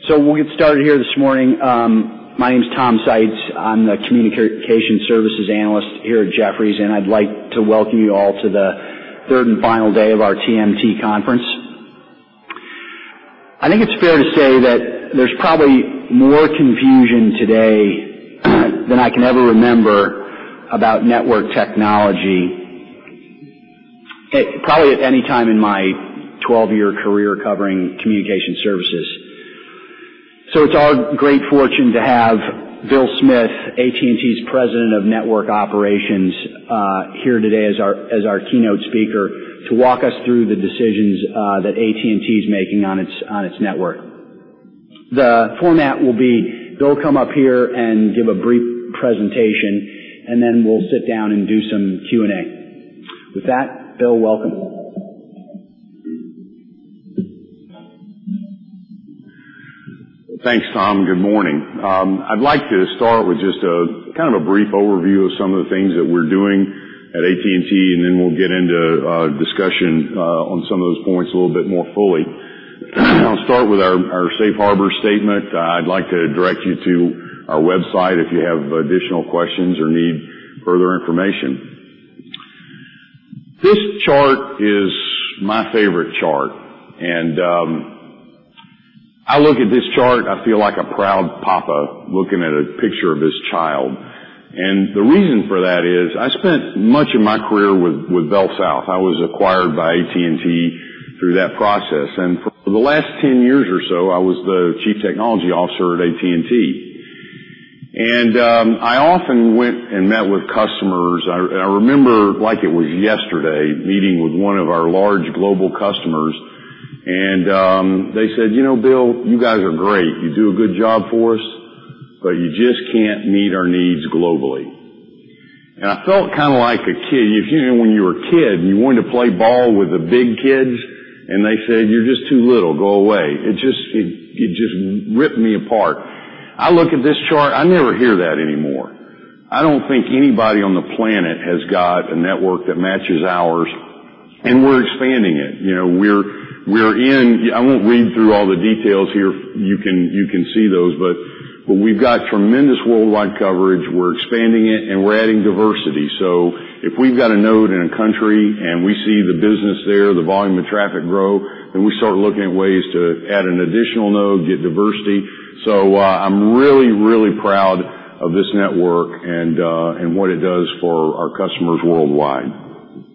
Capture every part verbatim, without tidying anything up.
So we'll get started here this morning. Um, my name's Tom Seitz. I'm the Communication Services Analyst here at Jefferies, and I'd like to welcome you all to the third and final day of our T M T conference. I think it's fair to say that there's probably more confusion today than I can ever remember about network technology, it, probably at any time in my twelve-year career covering communication services. So it's our great fortune to have Bill Smith, A T and T's President of Network Operations, uh, here today as our as our keynote speaker to walk us through the decisions uh, that A T and T is making on its on its network. The format will be Bill come up here and give a brief presentation, and then we'll sit down and do some Q and A. With that, Bill, welcome. Thanks, Tom. Good morning. Um, I'd like to start with just a kind of a brief overview of some of the things that we're doing at A T and T, and then we'll get into uh, discussion uh, on some of those points a little bit more fully. I'll start with our, our safe harbor statement. Uh, I'd like to direct you to our website if you have additional questions or need further information. This chart is my favorite chart, and um, I look at this chart, I feel like a proud papa looking at a picture of his child. And the reason for that is I spent much of my career with, with BellSouth. I was acquired by A T and T through that process. And for the last ten years or so, I was the Chief Technology Officer at A T and T. And um, I often went and met with customers. I, I remember like it was yesterday meeting with one of our large global customers. And um they said, you know, Bill, you guys are great. You do a good job for us, but you just can't meet our needs globally. And I felt kind of like a kid. If you know, when you were a kid and you wanted to play ball with the big kids, and they said, you're just too little, go away. It just, it, it just ripped me apart. I look at this chart, I never hear that anymore. I don't think anybody on the planet has got a network that matches ours, and we're expanding it. You know, we're We're in, I won't read through all the details here. You can, you can see those, but, but we've got tremendous worldwide coverage. We're expanding it and we're adding diversity. So if we've got a node in a country and we see the business there, the volume of traffic grow, then we start looking at ways to add an additional node, get diversity. So, uh, I'm really, really proud of this network and, uh, and what it does for our customers worldwide.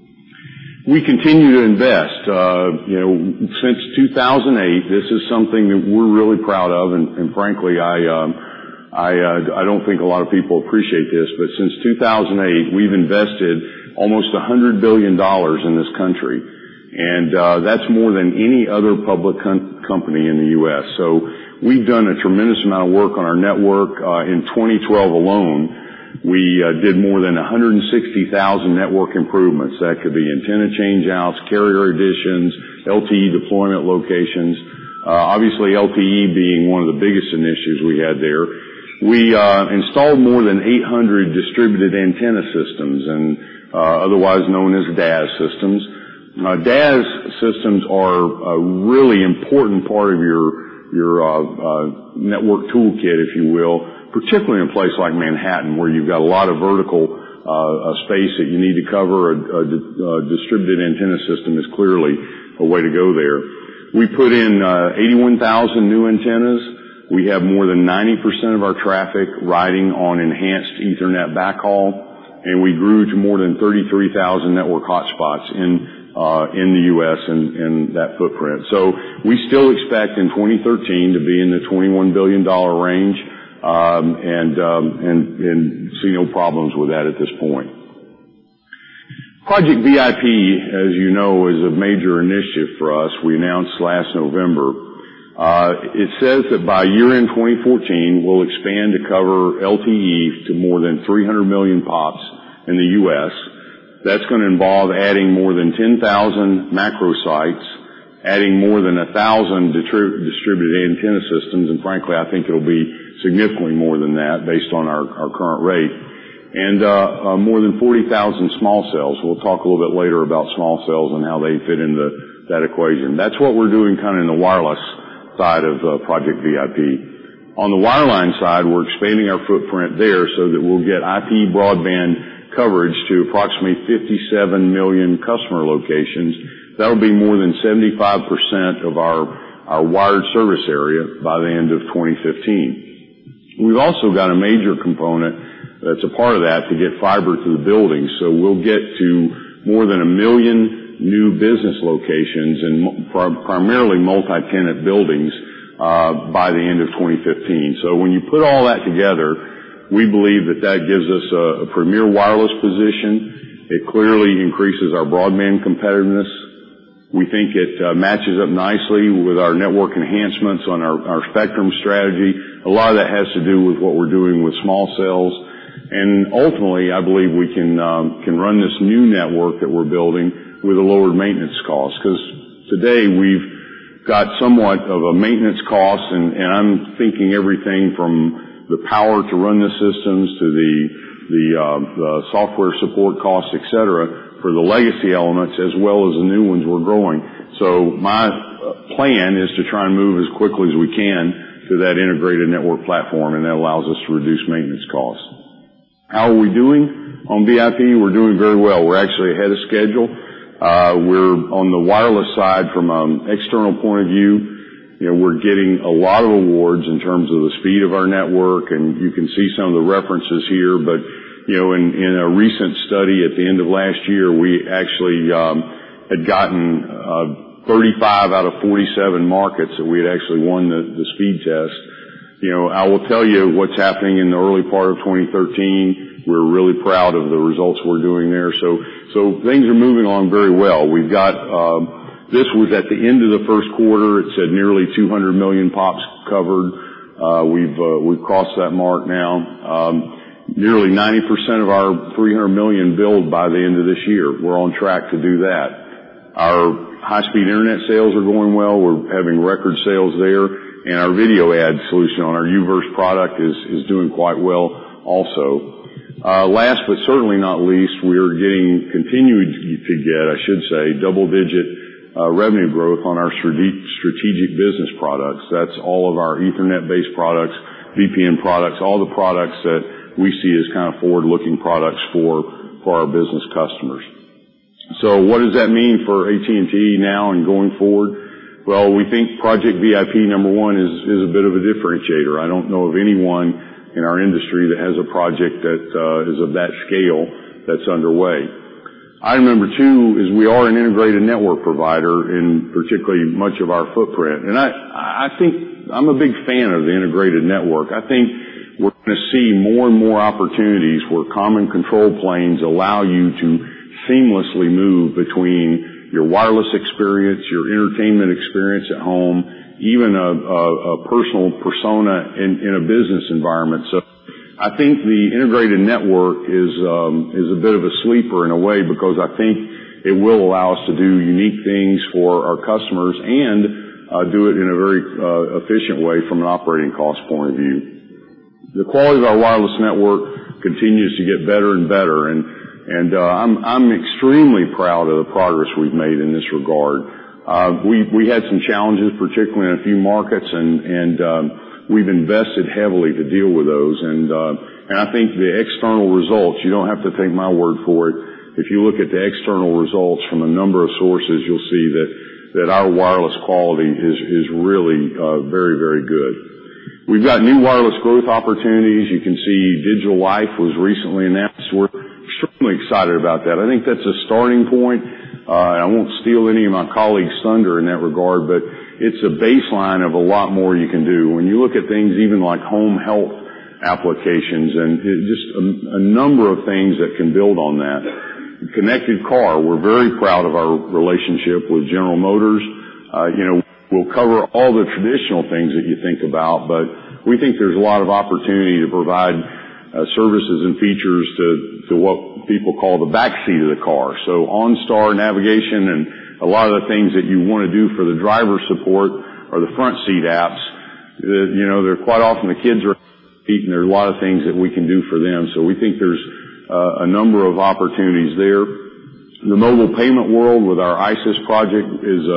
We continue to invest. Uh, you know, since two thousand eight, this is something that we're really proud of, and, and frankly, I, um, I, uh, I don't think a lot of people appreciate this, but since two thousand eight, we've invested almost one hundred billion dollars in this country, and uh, that's more than any other public com- company in the U S. So we've done a tremendous amount of work on our network. Uh, in twenty twelve alone, we uh, did more than one hundred sixty thousand network improvements. That could be antenna change-outs, carrier additions, L T E deployment locations. Uh, obviously, L T E being one of the biggest initiatives we had there. We uh, installed more than eight hundred distributed antenna systems, and uh, otherwise known as D A S systems. Uh, D A S systems are a really important part of your your uh, uh, network toolkit, if you will, particularly in a place like Manhattan where you've got a lot of vertical uh, space that you need to cover. A, a, a distributed antenna system is clearly a way to go there. We put in uh, eighty-one thousand new antennas. We have more than ninety percent of our traffic riding on enhanced Ethernet backhaul, and we grew to more than thirty-three thousand network hotspots in uh in the U S and in that footprint. So we still expect in twenty thirteen to be in the twenty-one billion dollars range. Um, and, um, and, and see no problems with that at this point. Project V I P, as you know, is a major initiative for us. We announced last November. Uh, it says that by year-end twenty fourteen, we'll expand to cover L T E to more than three hundred million pops in the U S. That's going to involve adding more than ten thousand macro sites, adding more than one thousand distri- distributed antenna systems, and frankly, I think it'll be significantly more than that based on our, our current rate, and uh, uh, more than forty thousand small cells. We'll talk a little bit later about small cells and how they fit into that equation. That's what we're doing kind of in the wireless side of uh, Project V I P. On the wireline side, we're expanding our footprint there so that we'll get I P broadband coverage to approximately fifty-seven million customer locations. That'll be more than seventy-five percent of our, our wired service area by the end of twenty fifteen. We've also got a major component that's a part of that to get fiber to the buildings. So we'll get to more than a million new business locations and primarily multi-tenant buildings Uh, by the end of twenty fifteen. So when you put all that together, we believe that that gives us a, a premier wireless position. It clearly increases our broadband competitiveness. We think it uh, matches up nicely with our network enhancements on our, our spectrum strategy. A lot of that has to do with what we're doing with small cells. And ultimately, I believe we can um, can run this new network that we're building with a lowered maintenance cost. Because today we've got somewhat of a maintenance cost, and, and I'm thinking everything from the power to run the systems to the the, uh, the software support costs, et cetera, for the legacy elements as well as the new ones we're growing. So my plan is to try and move as quickly as we can to that integrated network platform, and that allows us to reduce maintenance costs. How are we doing on V I P? We're doing very well. We're actually ahead of schedule. Uh, we're on the wireless side from an external point of view. You know, we're getting a lot of awards in terms of the speed of our network, and you can see some of the references here. But, you know, in, in a recent study at the end of last year, we actually um, had gotten uh, thirty-five out of forty-seven markets that we had actually won the, the speed test. You know, I will tell you what's happening in the early part of twenty thirteen. We're really proud of the results we're doing there. So, so things are moving along very well. We've got, um, this was at the end of the first quarter. It said nearly two hundred million pops covered. Uh, we've, uh, we've crossed that mark now. Um, nearly ninety percent of our three hundred million build by the end of this year. We're on track to do that. Our high-speed internet sales are going well. We're having record sales there. And our video ad solution on our U-verse product is, is doing quite well also. Uh, last but certainly not least, we are getting, continuing to get, I should say, double-digit uh, revenue growth on our strategic business products. That's all of our Ethernet-based products, V P N products, all the products that we see as kind of forward-looking products for, for our business customers. So what does that mean for A T and T now and going forward? Well, we think Project V I P, number one, is, is a bit of a differentiator. I don't know of anyone in our industry that has a project that uh, is of that scale that's underway. Item number two is we are an integrated network provider in particularly much of our footprint. And I, I think I'm a big fan of the integrated network. I think we're going to see more and more opportunities where common control planes allow you to seamlessly move between your wireless experience, your entertainment experience at home, even a, a, a personal persona in, in a business environment. So I think the integrated network is um, is a bit of a sleeper in a way, because I think it will allow us to do unique things for our customers and uh, do it in a very uh, efficient way from an operating cost point of view. The quality of our wireless network continues to get better and better, and and uh, I'm I'm extremely proud of the progress we've made in this regard. Uh, we, we had some challenges, particularly in a few markets, and, and, um, we've invested heavily to deal with those. And, uh, and I think the external results, you don't have to take my word for it. If you look at the external results from a number of sources, you'll see that, that our wireless quality is, is really, uh, very, very good. We've got new wireless growth opportunities. You can see Digital Life was recently announced. We're extremely excited about that. I think that's a starting point. Uh, I won't steal any of my colleagues' thunder in that regard, but it's a baseline of a lot more you can do. When you look at things even like home health applications and it, just a, a number of things that can build on that. Connected car, we're very proud of our relationship with General Motors. Uh, you know, we'll cover all the traditional things that you think about, but we think there's a lot of opportunity to provide uh, services and features to, to what people call the back seat of the car. So OnStar navigation and a lot of the things that you want to do for the driver support or the front seat apps. Uh, you know, they're quite often the kids are and there's a lot of things that we can do for them. So we think there's uh, a number of opportunities there. The mobile payment world with our ISIS project is a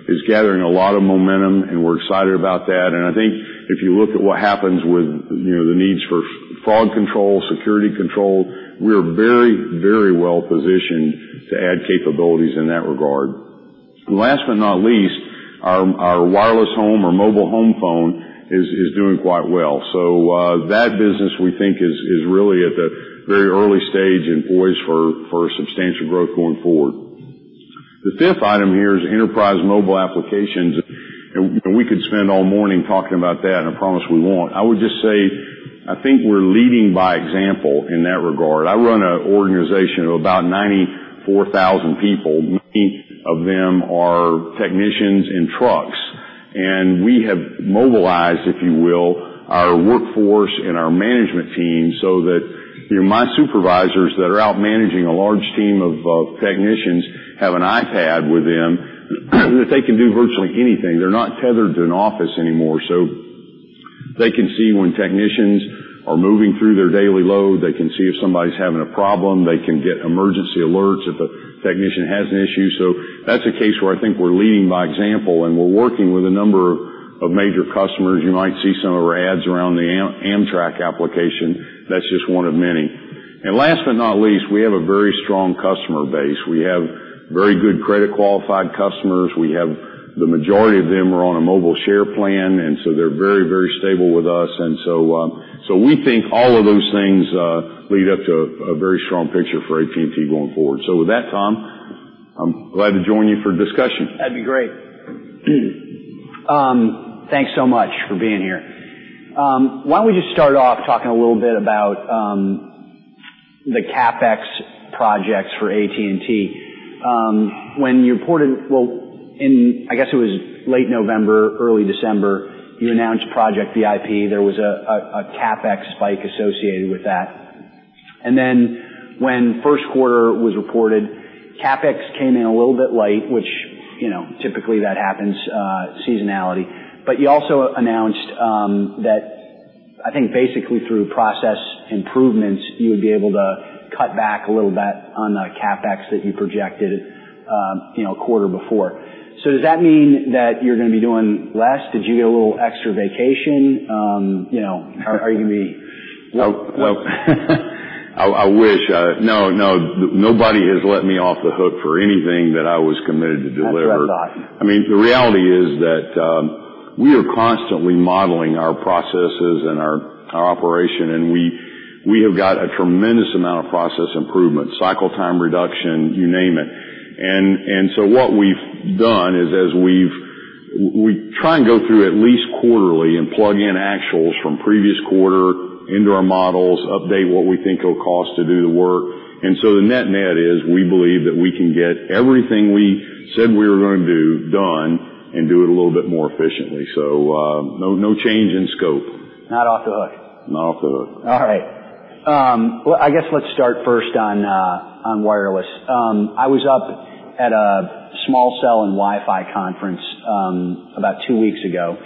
is gathering a lot of momentum, and we're excited about that. And I think if you look at what happens with, you know, the needs for fraud control, security control, we're very, very well positioned to add capabilities in that regard. And last but not least, our, our wireless home or mobile home phone is, is doing quite well. So, uh, that business we think is, is really at the very early stage and poised for, for substantial growth going forward. The fifth item here is enterprise mobile applications, and we could spend all morning talking about that, and I promise we won't. I would just say I think we're leading by example in that regard. I run an organization of about ninety-four thousand people. Many of them are technicians in trucks, and we have mobilized, if you will, our workforce and our management team so that, you know, my supervisors that are out managing a large team of uh, technicians have an iPad with them that they can do virtually anything. They're not tethered to an office anymore, so they can see when technicians are moving through their daily load. They can see if somebody's having a problem. They can get emergency alerts if a technician has an issue. So that's a case where I think we're leading by example, and we're working with a number of, of major customers. You might see some of our ads around the Am- Amtrak application. That's just one of many. And last but not least, we have a very strong customer base. We have very good credit qualified customers. We have the majority of them are on a mobile share plan, and so they're very, very stable with us. And so, um, so we think all of those things uh, lead up to a, a very strong picture for A T and T going forward. So with that, Tom, I'm glad to join you for discussion. That'd be great. um, thanks so much for being here. Um, why don't we just start off talking a little bit about um, the CapEx projects for A T and T. Um, when you reported, well, in, I guess it was late November, early December, you announced Project V I P. There was a, a, a CapEx spike associated with that. And then when first quarter was reported, CapEx came in a little bit light, which, you know, typically that happens, uh, seasonality. But you also announced, um, that I think basically through process improvements, you would be able to cut back a little bit on the CapEx that you projected, uh, you know, a quarter before. So does that mean that you're going to be doing less? Did you get a little extra vacation? Um, you know, are, are you going to be? What, what? I, I wish. Uh, no, no, nobody has let me off the hook for anything that I was committed to deliver. That's what I thought. I mean, the reality is that um, we are constantly modeling our processes and our, our operation, and we. We have got a tremendous amount of process improvement, cycle time reduction, you name it. And, and so what we've done is as we've, we try and go through at least quarterly and plug in actuals from previous quarter into our models, update what we think it'll cost to do the work. And so the net net is we believe that we can get everything we said we were going to do done and do it a little bit more efficiently. So, uh, no, no change in scope. Not off the hook. Not off the hook. All right. Um, well, I guess let's start first on uh, on wireless. Um, I was up at a small cell and Wi-Fi conference um, about two weeks ago,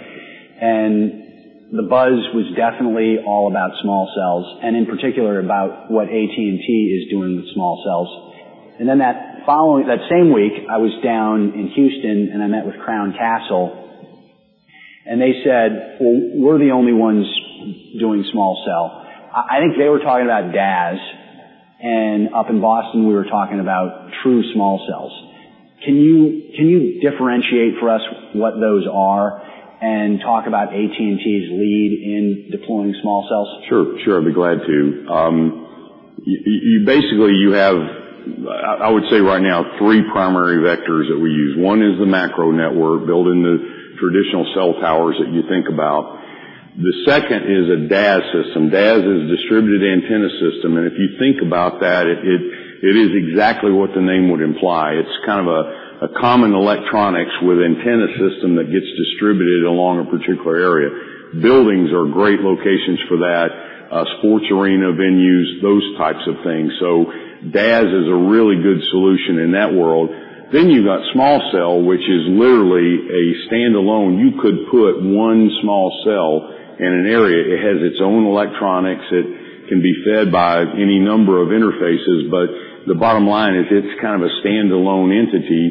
and the buzz was definitely all about small cells, and in particular about what A T and T is doing with small cells. And then that following that same week, I was down in Houston and I met with Crown Castle, and they said, "Well, we're the only ones doing small cell." I think they were talking about D A S, and up in Boston we were talking about true small cells. Can you can you differentiate for us what those are and talk about A T and T's lead in deploying small cells? Sure, sure, I'd be glad to. Um, you, you basically you have, I would say right now, three primary vectors that we use. One is the macro network, built in the traditional cell towers that you think about. The second is a D A S system. D A S is a distributed antenna system, and if you think about that, it it, it is exactly what the name would imply. It's kind of a, a common electronics with antenna system that gets distributed along a particular area. Buildings are great locations for that, uh, sports arena venues, those types of things. So D A S is a really good solution in that world. Then you've got small cell, which is literally a standalone. You could put one small cell in an area. It has its own electronics. It can be fed by any number of interfaces, but the bottom line is it's kind of a standalone entity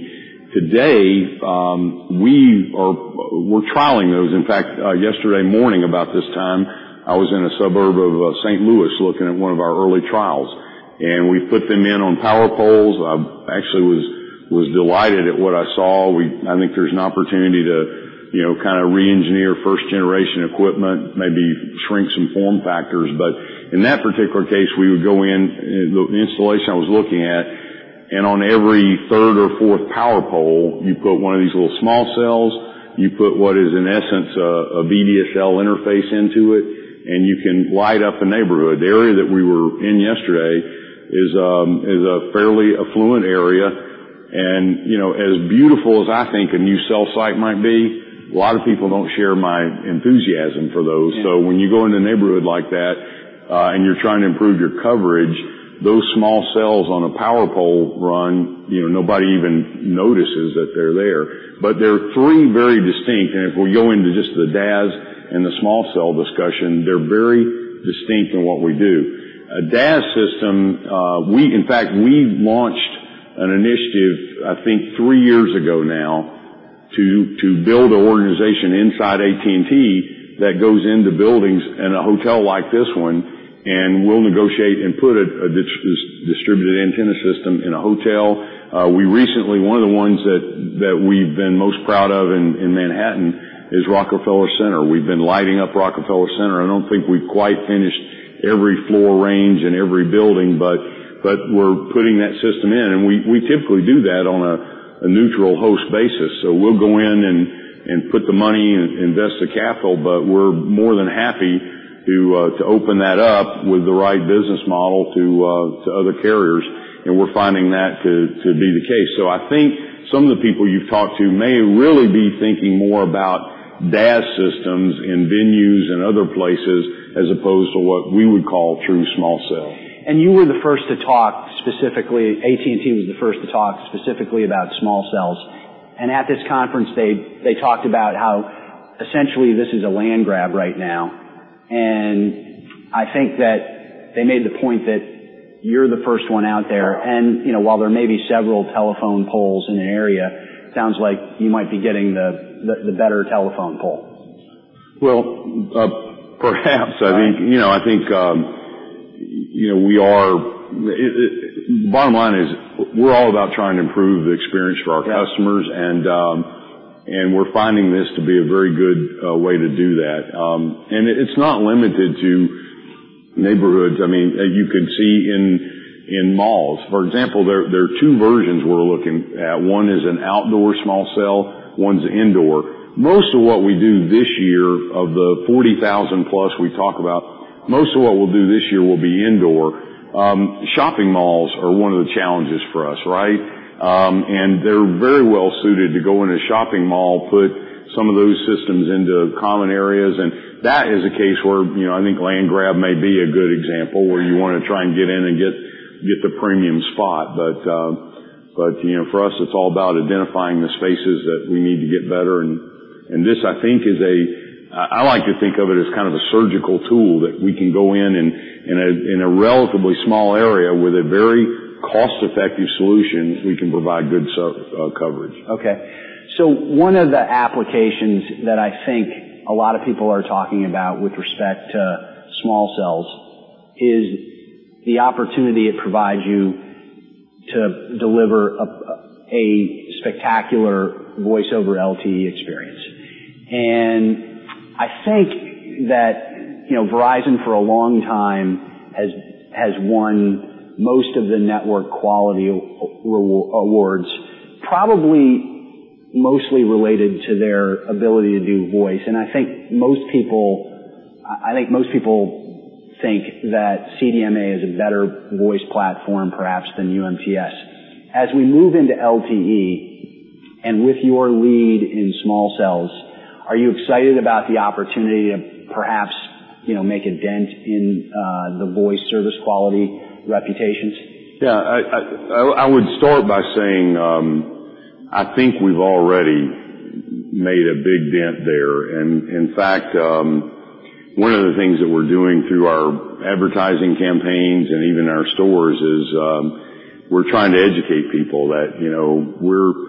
Today, um, we are, we're trialing those. In fact, uh, yesterday morning about this time, I was in a suburb of uh, Saint Louis looking at one of our early trials. And we put them in on power poles. I actually was, was delighted at what I saw. We, I think there's an opportunity to, you know, kind of re-engineer first generation equipment, maybe shrink some form factors. But in that particular case, we would go in, the installation I was looking at, and on every third or fourth power pole, you put one of these little small cells. You put what is in essence a, a V D S L interface into it, and you can light up a neighborhood. The area that we were in yesterday is um, is a fairly affluent area, and you know, as beautiful as I think a new cell site might be, a lot of people don't share my enthusiasm for those. Yeah. So when you go into a neighborhood like that, uh, and you're trying to improve your coverage, those small cells on a power pole run, you know, nobody even notices that they're there. But there are three very distinct, and if we go into just the D A S and the small cell discussion, they're very distinct in what we do. A D A S system, uh, we, in fact, we launched an initiative, I think three years ago now, to, to build an organization inside A T and T that goes into buildings in a hotel like this one, and we'll negotiate and put a, a distributed antenna system in a hotel. Uh, we recently, one of the ones that, that we've been most proud of in, in Manhattan is Rockefeller Center. We've been lighting up Rockefeller Center. I don't think we've quite finished every floor range in every building, but, but we're putting that system in, and we, we typically do that on a, a neutral host basis. So we'll go in and, and put the money and invest the capital, but we're more than happy to uh, to open that up with the right business model to uh, to other carriers, and we're finding that to to be the case. So I think some of the people you've talked to may really be thinking more about D A S systems in venues and other places as opposed to what we would call true small cell. And you were the first to talk specifically, A T and T was the first to talk specifically about small cells. And at this conference, they they talked about how essentially this is a land grab right now. And I think that they made the point that you're the first one out there. And, you know, while there may be several telephone poles in an area, it sounds like you might be getting the, the, the better telephone pole. Well, uh, perhaps. I think, you know, I think, um, you know, we are, it, it, bottom line is we're all about trying to improve the experience for our yeah. customers, and, um, And we're finding this to be a very good uh, way to do that. Um, and it's not limited to neighborhoods. I mean, you can see in in malls, for example, there there are two versions we're looking at. One is an outdoor small cell. One's indoor. Most of what we do this year, of the forty thousand plus we talk about, most of what we'll do this year will be indoor. Um, shopping malls are one of the challenges for us, right? Um, and they're very well suited to go in a shopping mall, put some of those systems into common areas, and that is a case where, you know, I think land grab may be a good example where you want to try and get in and get get the premium spot. But uh, but you know, for us, it's all about identifying the spaces that we need to get better, and and this, I think, is a I like to think of it as kind of a surgical tool that we can go in and in a in a relatively small area with a very cost-effective solution, we can provide good uh, coverage. Okay. So one of the applications that I think a lot of people are talking about with respect to small cells is the opportunity it provides you to deliver a, a spectacular voice over L T E experience. And I think that, you know, Verizon for a long time has has won most of the network quality awards, probably mostly related to their ability to do voice. And I think most people, I think most people think that C D M A is a better voice platform perhaps than U M T S. As we move into L T E, and with your lead in small cells, are you excited about the opportunity to perhaps, you know, make a dent in uh, the voice service quality reputations? Yeah, I, I, I would start by saying um, I think we've already made a big dent there. And in fact, um, one of the things that we're doing through our advertising campaigns and even our stores is um, we're trying to educate people that, you know, we're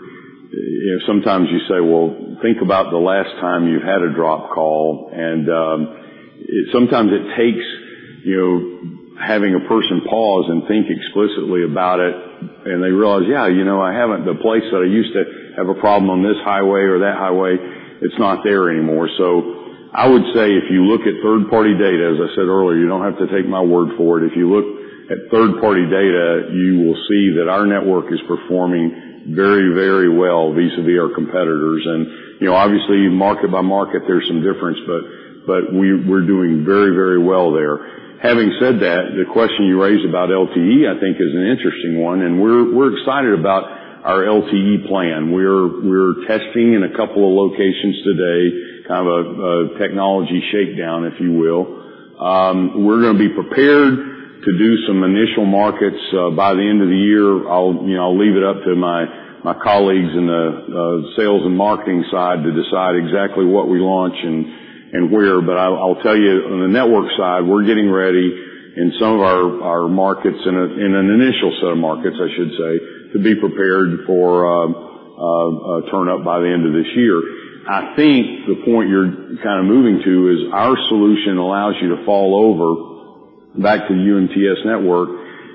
you know, sometimes you say, well, think about the last time you've had a drop call, and um, it, sometimes it takes, you know, having a person pause and think explicitly about it, and they realize, yeah, you know, I haven't, the place that I used to have a problem on this highway or that highway, it's not there anymore. So I would say if you look at third-party data, as I said earlier, you don't have to take my word for it. If you look at third-party data, you will see that our network is performing very, very well vis-a-vis our competitors. And, you know, obviously market by market there's some difference, but, but we, we're doing very, very well there. Having said that, the question you raised about L T E, I think, is an interesting one, and we're we're excited about our L T E plan. We're we're testing in a couple of locations today, kind of a, a technology shakedown, if you will. Um, we're going to be prepared to do some initial markets uh, by the end of the year. I'll you know I'll leave it up to my my colleagues in the uh, sales and marketing side to decide exactly what we launch and. and where, but I'll, I'll tell you on the network side, we're getting ready in some of our, our markets, in, a, in an initial set of markets, I should say, to be prepared for uh, uh, uh, turn up by the end of this year. I think the point you're kind of moving to is our solution allows you to fall over back to the U M T S network,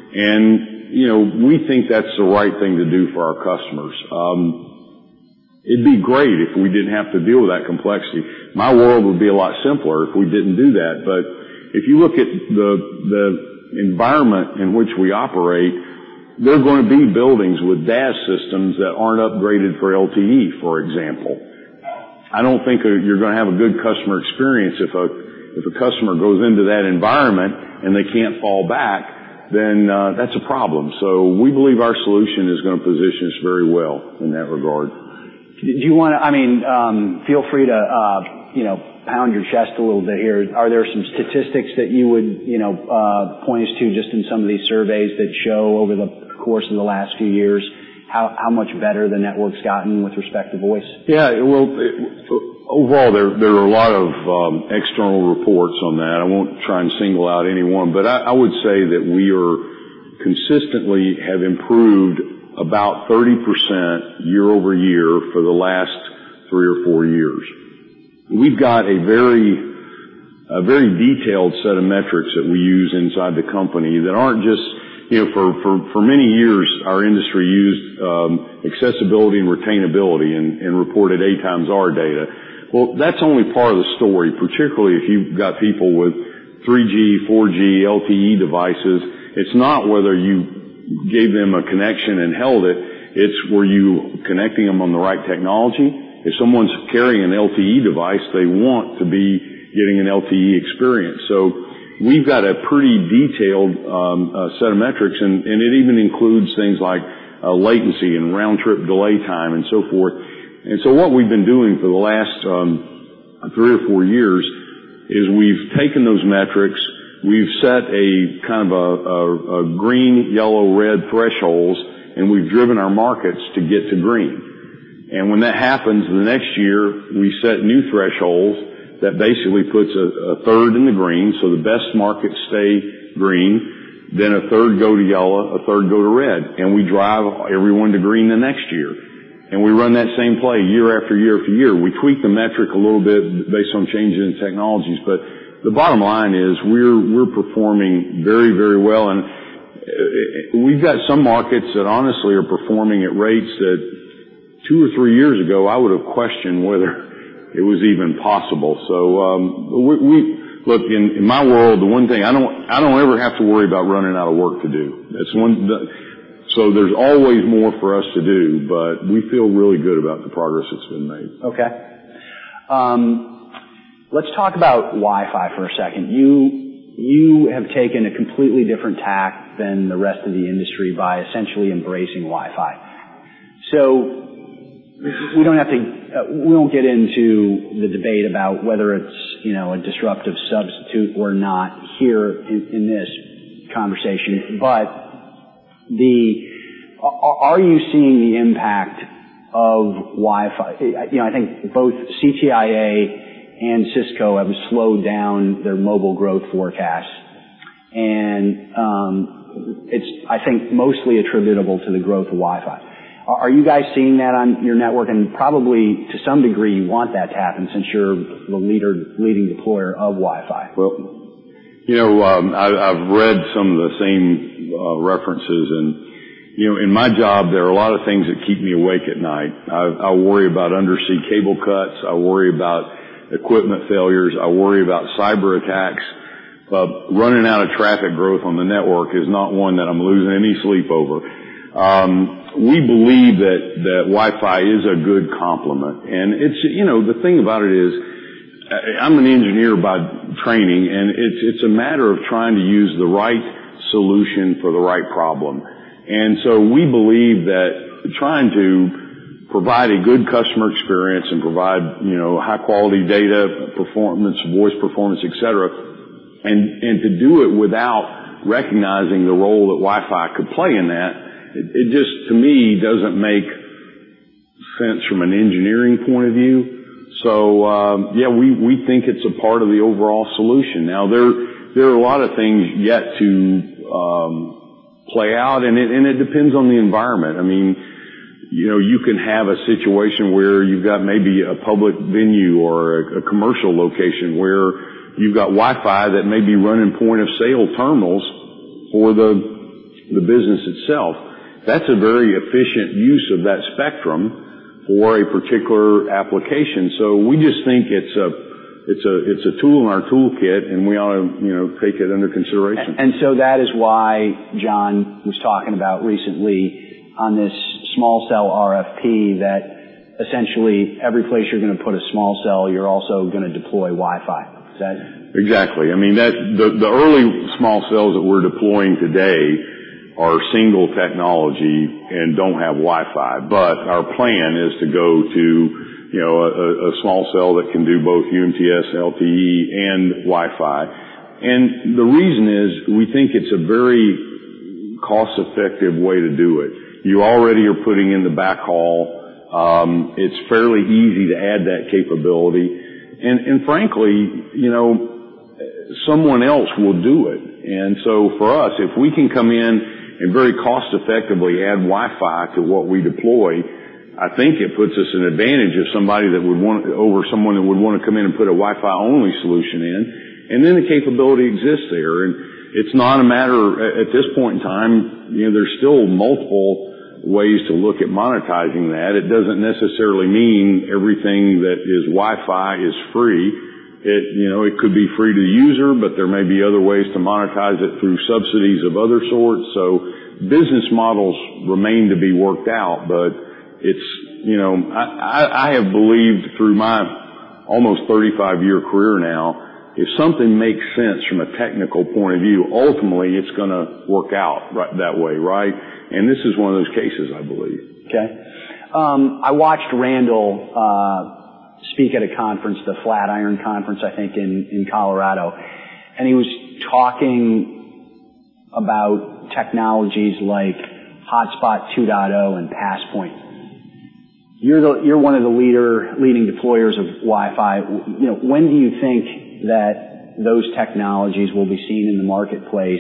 and, you know, we think that's the right thing to do for our customers. Um, It'd be great if we didn't have to deal with that complexity. My world would be a lot simpler if we didn't do that. But if you look at the the environment in which we operate, there are going to be buildings with D A S systems that aren't upgraded for L T E, for example. I don't think you're going to have a good customer experience if a if a customer goes into that environment and they can't fall back. Then uh, that's a problem. So we believe our solution is going to position us very well in that regard. Do you want to, I mean, um, feel free to, uh, you know, pound your chest a little bit here. Are there some statistics that you would, you know, uh, point us to just in some of these surveys that show over the course of the last few years how, how much better the network's gotten with respect to voice? Yeah, well, it, overall there, there are a lot of, um, external reports on that. I won't try and single out any one, but I, I would say that we are consistently have improved about thirty percent year over year for the last three or four years. We've got a very, a very detailed set of metrics that we use inside the company that aren't just, you know, for, for, for many years our industry used, um, accessibility and retainability and, and reported A times R data. Well, that's only part of the story, particularly if you've got people with three G, four G, L T E devices. It's not whether you gave them a connection and held it. It's were you connecting them on the right technology? If someone's carrying an L T E device, they want to be getting an L T E experience. So we've got a pretty detailed um, uh, set of metrics, and, and it even includes things like uh, latency and round-trip delay time and so forth. And so what we've been doing for the last um, three or four years is we've taken those metrics. We've set a kind of a, a, a green, yellow, red thresholds, and we've driven our markets to get to green. And when that happens, the next year we set new thresholds that basically puts a, a third in the green, so the best markets stay green, then a third go to yellow, a third go to red, and we drive everyone to green the next year. And we run that same play year after year after year. We tweak the metric a little bit based on changes in technologies, but the bottom line is we're we're performing very, very well, and we've got some markets that honestly are performing at rates that two or three years ago I would have questioned whether it was even possible. So um, we, we look in, in my world. The one thing I don't I don't ever have to worry about running out of work to do. That's one. So there's always more for us to do, but we feel really good about the progress that's been made. Okay. Um, Let's talk about Wi-Fi for a second. You you have taken a completely different tack than the rest of the industry by essentially embracing Wi-Fi. So we don't have to uh, we won't get into the debate about whether it's you know a disruptive substitute or not here in, in this conversation. But the are you seeing the impact of Wi-Fi? You know, I think both C T I A and Cisco have slowed down their mobile growth forecasts. And um, it's, I think, mostly attributable to the growth of Wi-Fi. Are you guys seeing that on your network? And probably to some degree you want that to happen since you're the leader, leading deployer of Wi-Fi. Well, you know, um, I, I've read some of the same uh, references, and you know, in my job there are a lot of things that keep me awake at night. I, I worry about undersea cable cuts. I worry about equipment failures. I worry about cyber attacks. But running out of traffic growth on the network is not one that I'm losing any sleep over. Um, we believe that, that Wi-Fi is a good complement. And it's, you know, the thing about it is, I'm an engineer by training, and it's, it's a matter of trying to use the right solution for the right problem. And so we believe that trying to provide a good customer experience and provide, you know, high quality data, performance, voice performance, et cetera, and, and to do it without recognizing the role that Wi-Fi could play in that, it, it just, to me, doesn't make sense from an engineering point of view. So, um, yeah, we, we think it's a part of the overall solution. Now, there, there are a lot of things yet to, um, play out, and it, and it depends on the environment. I mean, you know, you can have a situation where you've got maybe a public venue or a, a commercial location where you've got Wi-Fi that may be running point of sale terminals for the, the business itself. That's a very efficient use of that spectrum for a particular application. So we just think it's a, it's a, it's a tool in our toolkit, and we ought to, you know, take it under consideration. And so that is why John was talking about recently on this small cell R F P that essentially every place you're going to put a small cell, you're also going to deploy Wi-Fi. Is that? Exactly. I mean, that, the, the early small cells that we're deploying today are single technology and don't have Wi-Fi, but our plan is to go to, you know, a, a small cell that can do both U M T S, L T E, and Wi-Fi. And the reason is we think it's a very cost-effective way to do it. You already are putting in the backhaul. Um, it's fairly easy to add that capability. And, and frankly, you know, someone else will do it. And so for us, if we can come in and very cost-effectively add Wi-Fi to what we deploy, I think it puts us an advantage of somebody that would want, over someone that would want to come in and put a Wi-Fi only solution in. And then the capability exists there. And it's not a matter, at this point in time, you know, there's still multiple ways to look at monetizing that. It doesn't necessarily mean everything that is Wi-Fi is free. It, you know, it could be free to the user, but there may be other ways to monetize it through subsidies of other sorts. So business models remain to be worked out, but it's, you know, I, I, I have believed through my almost thirty-five year career now, if something makes sense from a technical point of view, ultimately it's going to work out right, that way, right? And this is one of those cases, I believe. Okay. Um, I watched Randall, uh, speak at a conference, the Flatiron Conference, I think, in, in Colorado. And he was talking about technologies like Hotspot two point oh and Passpoint. You're the, you're one of the leader, leading deployers of Wi-Fi. You know, when do you think that those technologies will be seen in the marketplace?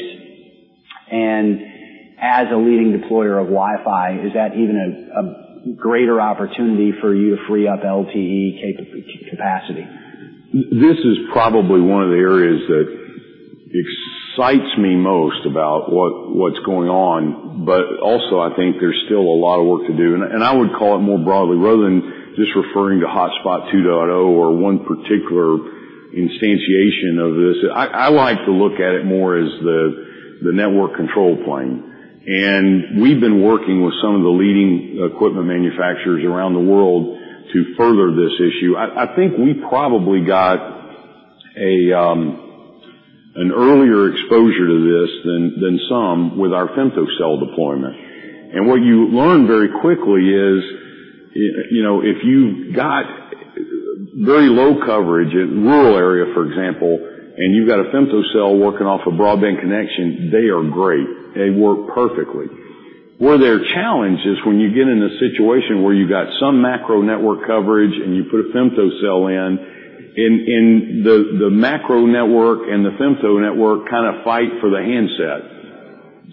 And as a leading deployer of Wi-Fi, is that even a, a greater opportunity for you to free up L T E cap- capacity? This is probably one of the areas that excites me most about what, what's going on, but also I think there's still a lot of work to do. And, and I would call it more broadly, rather than just referring to Hotspot two point oh or one particular instantiation of this. I, I like to look at it more as the, the network control plane. And we've been working with some of the leading equipment manufacturers around the world to further this issue. I, I think we probably got a um, an earlier exposure to this than than some with our femtocell deployment. And what you learn very quickly is, you know, if you've got very low coverage in rural area, for example, and you've got a femtocell working off a broadband connection, they are great. They work perfectly. Where they're challenged is when you get in a situation where you've got some macro network coverage and you put a femtocell in, in, in the, the macro network and the femto network kind of fight for the handset.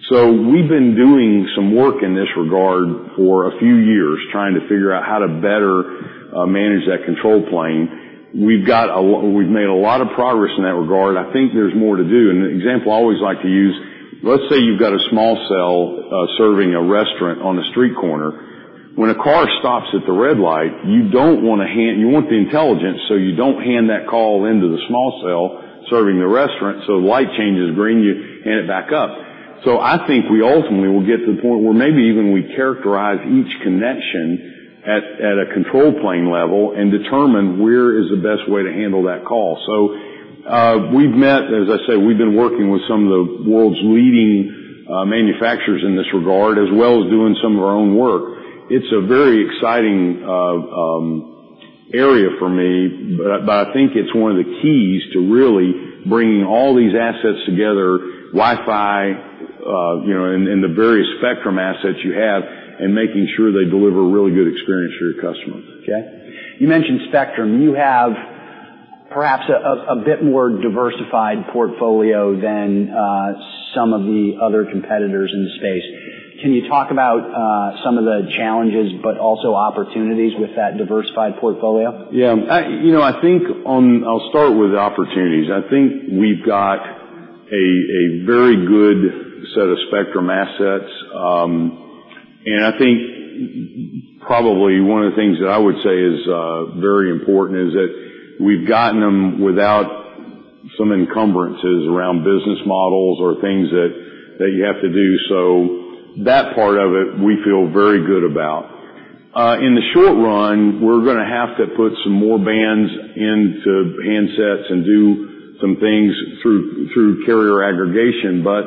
So we've been doing some work in this regard for a few years, trying to figure out how to better uh, manage that control plane. We've got a, we've made a lot of progress in that regard. I think there's more to do. And an example I always like to use, let's say you've got a small cell uh, serving a restaurant on a street corner. When a car stops at the red light, you don't want to hand, you want the intelligence, so you don't hand that call into the small cell serving the restaurant, so the light changes green, you hand it back up. So I think we ultimately will get to the point where maybe even we characterize each connection at, at a control plane level and determine where is the best way to handle that call. So, uh, we've met, as I say, we've been working with some of the world's leading, uh, manufacturers in this regard, as well as doing some of our own work. It's a very exciting, uh, um, area for me, but, but I think it's one of the keys to really bringing all these assets together, Wi-Fi, uh, you know, and, and the various spectrum assets you have, and making sure they deliver a really good experience for your customers. Okay. You mentioned spectrum. You have perhaps a, a, a bit more diversified portfolio than uh, some of the other competitors in the space. Can you talk about uh, some of the challenges but also opportunities with that diversified portfolio? Yeah, I, you know, I think on, I'll start with opportunities. I think we've got a, a very good set of spectrum assets. Um, and I think probably one of the things that I would say is uh, very important is that we've gotten them without some encumbrances around business models or things that, that you have to do. So, that part of it we feel very good about. Uh, in the short run, we're going to have to put some more bands into handsets and do some things through, through carrier aggregation. But,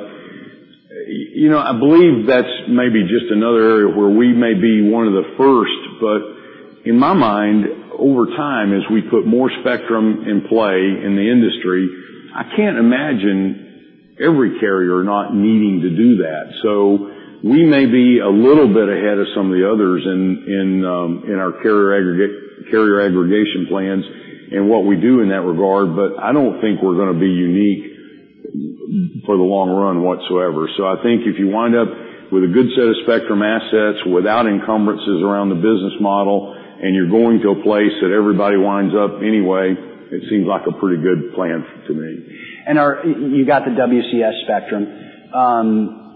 you know, I believe that's maybe just another area where we may be one of the first. But in my mind, over time, as we put more spectrum in play in the industry, I can't imagine every carrier not needing to do that. So, we may be a little bit ahead of some of the others in in um, in our carrier aggregate carrier aggregation plans and what we do in that regard, but I don't think we're going to be unique for the long run whatsoever. So I think if you wind up with a good set of spectrum assets without encumbrances around the business model, and you're going to a place that everybody winds up anyway, it seems like a pretty good plan to me. And our, you got the W C S spectrum. Um,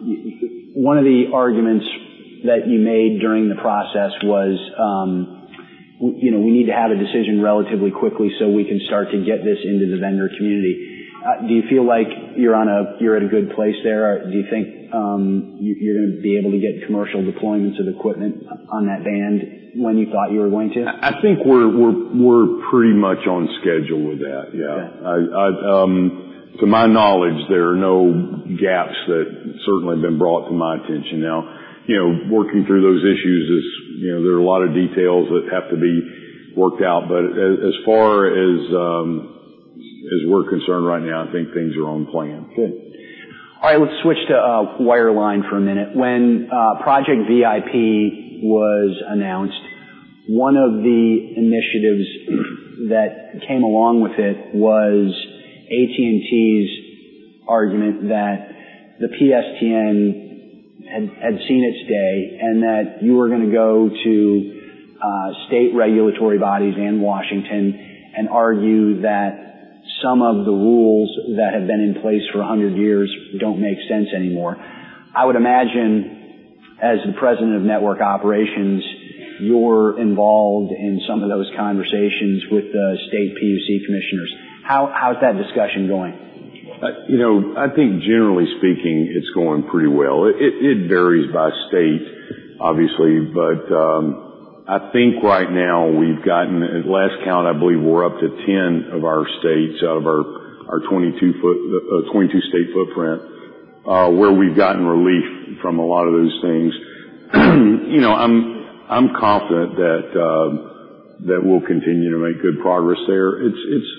One of the arguments that you made during the process was, um, you know, we need to have a decision relatively quickly so we can start to get this into the vendor community. Uh, do you feel like you're on a you're at a good place there? Or do you think um, you, you're going to be able to get commercial deployments of equipment on that band when you thought you were going to? I think we're we're we're pretty much on schedule with that. Yeah. Okay. I, I, um, To my knowledge, there are no gaps that certainly have been brought to my attention. Now, you know, working through those issues is, you know, there are a lot of details that have to be worked out. But as, as far as um, as we're concerned right now, I think things are on plan. Good. All right, let's switch to uh, wireline for a minute. When uh, Project V I P was announced, one of the initiatives that came along with it was A T and T's argument that the P S T N had, had seen its day and that you were going to go to uh, state regulatory bodies and Washington and argue that some of the rules that have been in place for a hundred years don't make sense anymore. I would imagine, as the president of network operations, you're involved in some of those conversations with the state P U C commissioners. How, how's that discussion going? Uh, you know, I think generally speaking, it's going pretty well. It, it, it varies by state, obviously, but um, I think right now we've gotten, at last count, I believe we're up to ten of our states out of our our twenty-two foot, uh, twenty-two state footprint, uh, where we've gotten relief from a lot of those things. You know, I'm I'm confident that uh, that we'll continue to make good progress there. It's it's.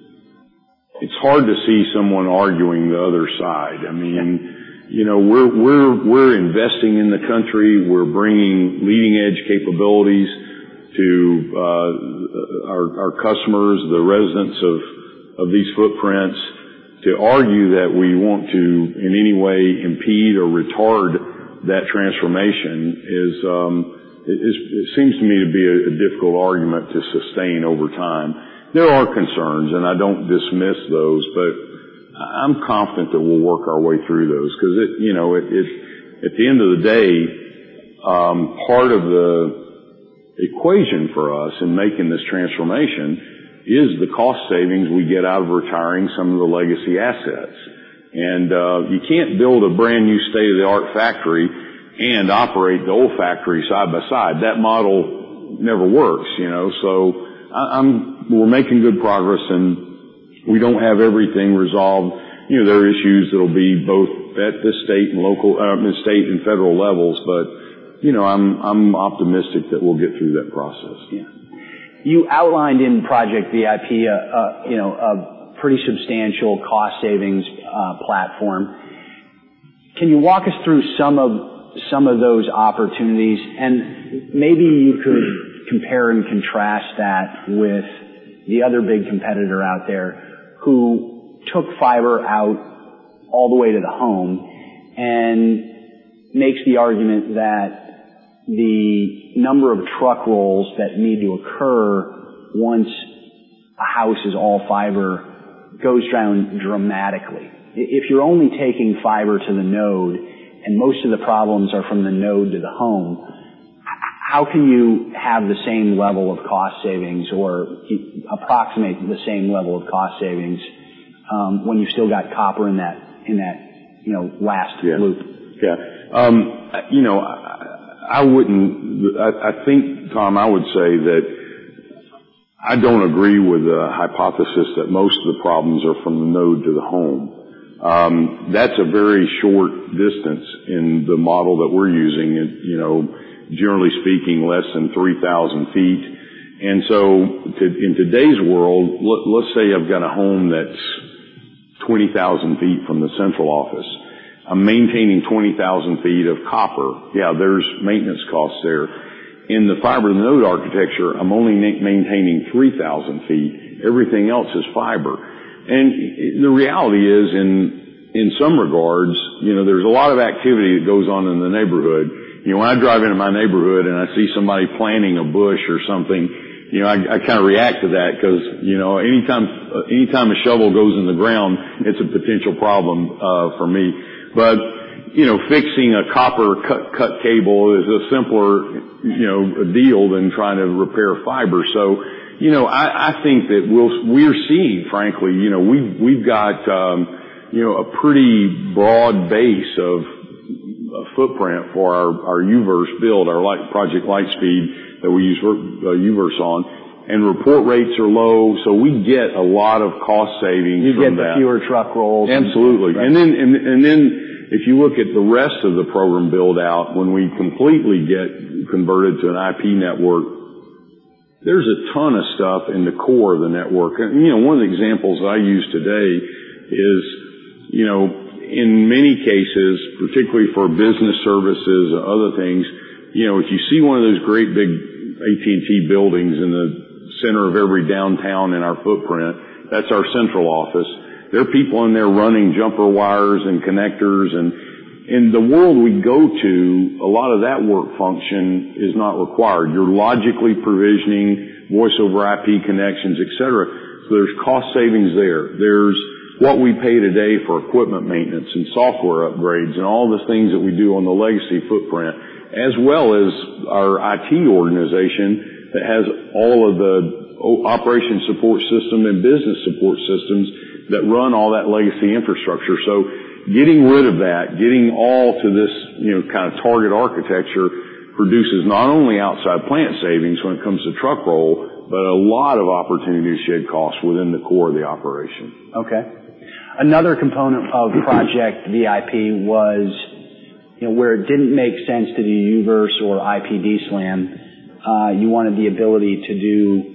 It's hard to see someone arguing the other side. I mean, you know, we're, we're, we're investing in the country. We're bringing leading edge capabilities to, uh, our, our customers, the residents of, of these footprints. to argue that we want to in any way impede or retard that transformation is, um, it, it seems to me to be a, a difficult argument to sustain over time. There are concerns, and I don't dismiss those, but I'm confident that we'll work our way through those because it, you know, it, it, at the end of the day, um, part of the equation for us in making this transformation is the cost savings we get out of retiring some of the legacy assets. And uh you can't build a brand new state-of-the-art factory and operate the old factory side by side. That model never works, you know. So I, I'm we're making good progress, and we don't have everything resolved. You know, there are issues that'll be both at the state and local, uh, state and federal levels, but you know, I'm I'm optimistic that we'll get through that process. Yeah. You outlined in Project V I P, a, a you know, a pretty substantial cost savings uh, platform. Can you walk us through some of some of those opportunities, and maybe you could compare and contrast that with the other big competitor out there who took fiber out all the way to the home and makes the argument that the number of truck rolls that need to occur once a house is all fiber goes down dramatically. If you're only taking fiber to the node and most of the problems are from the node to the home, how can you have the same level of cost savings or approximate the same level of cost savings um, when you've still got copper in that in that you know last yeah. loop? Yeah. Um, you know. I, I wouldn't, I, I think, Tom, I would say that I don't agree with the hypothesis that most of the problems are from the node to the home. Um, that's a very short distance in the model that we're using, you know, generally speaking, less than three thousand feet. And so to, in today's world, let, let's say I've got a home that's twenty thousand feet from the central office. I'm maintaining twenty thousand feet of copper. Yeah, there's maintenance costs there. In the fiber to the node architecture, I'm only maintaining three thousand feet. Everything else is fiber. And the reality is, in in some regards, you know, there's a lot of activity that goes on in the neighborhood. You know, when I drive into my neighborhood and I see somebody planting a bush or something, you know, I, I kind of react to that because, you know, anytime anytime a shovel goes in the ground, it's a potential problem uh for me. But, you know, fixing a copper cut, cut cable is a simpler, you know, deal than trying to repair fiber. So, you know, I, I think that we'll, we're seeing, frankly, you know, we've, we've got, um, you know, a pretty broad base of uh, footprint for our, our UVerse build, our light, Project Lightspeed that we use uh, UVerse on. And report rates are low, so we get a lot of cost savings you from get the that. fewer truck rolls. Absolutely. And, right. and then, and, and then if you look at the rest of the program build out, when we completely get converted to an I P network, there's a ton of stuff in the core of the network. And, you know, one of the examples I use today is, you know, in many cases, particularly for business services and other things, you know, if you see one of those great big A T and T buildings in the center of every downtown in our footprint, that's our central office. There are people in there running jumper wires and connectors, and in the world we go to, a lot of that work function is not required. You're logically provisioning voice over I P connections, et cetera. So there's cost savings there. There's what we pay today for equipment maintenance and software upgrades and all the things that we do on the legacy footprint, as well as our I T organization that has all of the operation support system and business support systems that run all that legacy infrastructure. So getting rid of that, getting all to this, you know, kind of target architecture produces not only outside plant savings when it comes to truck roll, but a lot of opportunity to shed costs within the core of the operation. Okay. Another component of Project V I P was, you know, where it didn't make sense to do UVerse or I P D SLAM, uh, you wanted the ability to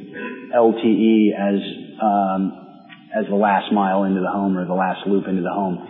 do L T E as, um, as the last mile into the home or the last loop into the home.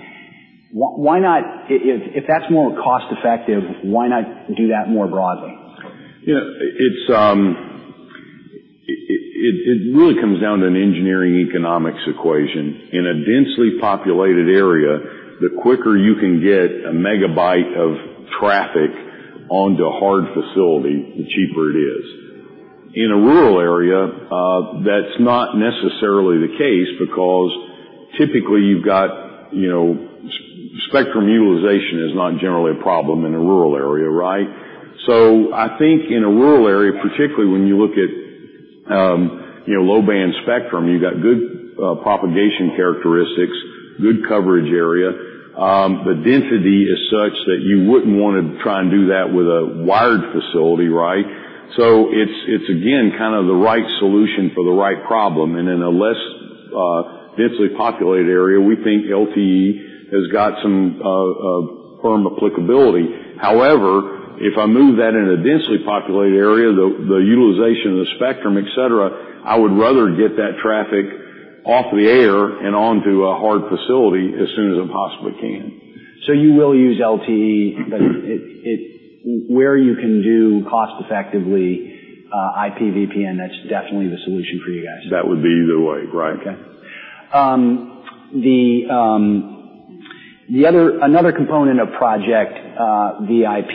Why not, if, if that's more cost effective, why not do that more broadly? You know, it's, um, it, it, it really comes down to an engineering economics equation. In a densely populated area, the quicker you can get a megabyte of traffic onto a hard facility, the cheaper it is. In a rural area, uh, that's not necessarily the case because typically you've got, you know, spectrum utilization is not generally a problem in a rural area, right? So I think in a rural area, particularly when you look at, um, you know, low band spectrum, you've got good uh, propagation characteristics, good coverage area. Um, the density is such that you wouldn't want to try and do that with a wired facility, right? So it's, it's again kind of the right solution for the right problem. And in a less, uh, densely populated area, we think L T E has got some, uh, uh, firm applicability. However, if I move that in a densely populated area, the, the utilization of the spectrum, et cetera, I would rather get that traffic off the air and onto a hard facility as soon as I possibly can. So you will use L T E, but it, it, where you can do cost effectively uh, I P V P N, that's definitely the solution for you guys. That would be the way, right? Okay. Um, the um, the other another component of Project uh, V I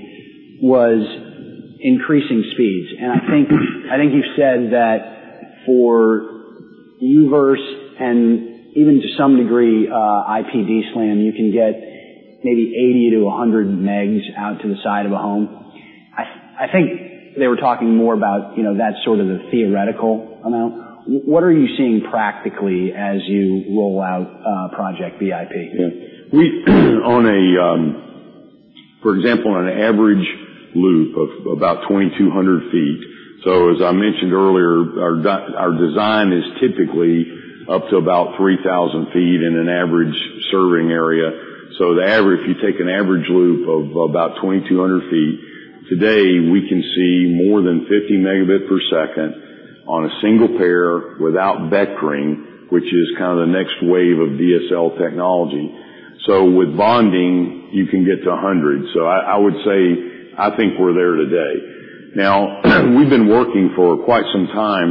P was increasing speeds, and I think I think you've said that for U verse and even to some degree uh, I P D SLAM, you can get maybe eighty to one hundred megs out to the side of a home. I, I think they were talking more about, you know, that's sort of the theoretical amount. What are you seeing practically as you roll out uh, Project V I P? Yeah. We on a, um, for example, on an average loop of about twenty-two hundred feet. So as I mentioned earlier, our, our design is typically up to about three thousand feet in an average serving area. So the average, if you take an average loop of about twenty-two hundred feet, today we can see more than fifty megabit per second on a single pair without vectoring, which is kind of the next wave of D S L technology. So with bonding, you can get to one hundred. So I, I would say, I think we're there today. Now, we've been working for quite some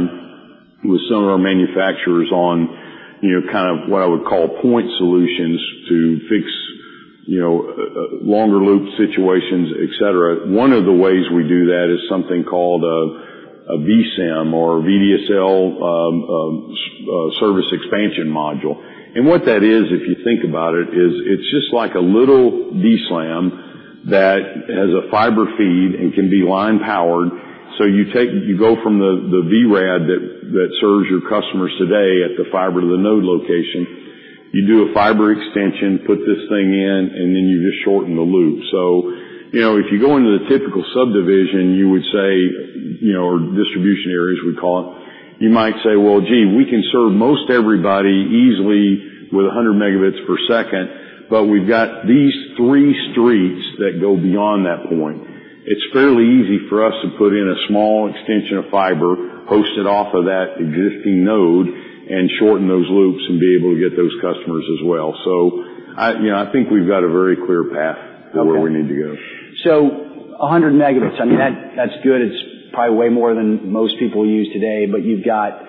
time with some of our manufacturers on, you know, kind of what I would call point solutions to fix, you know, uh, longer loop situations, et cetera. One of the ways we do that is something called a, a V SIM or V D S L um, um, uh, service expansion module. And what that is, if you think about it, is it's just like a little D SLAM that has a fiber feed and can be line powered. So you take, you go from the, the V RAD that, that serves your customers today at the fiber to the node location. You do a fiber extension, put this thing in, and then you just shorten the loop. So, you know, if you go into the typical subdivision, you would say, you know, or distribution areas we call it, you might say, well, gee, we can serve most everybody easily with one hundred megabits per second. But we've got these three streets that go beyond that point. It's fairly easy for us to put in a small extension of fiber, host it off of that existing node, and shorten those loops and be able to get those customers as well. So, I, you know, I think we've got a very clear path to okay. where we need to go. So, one hundred megabits. I mean, that that's good. It's probably way more than most people use today. But you've got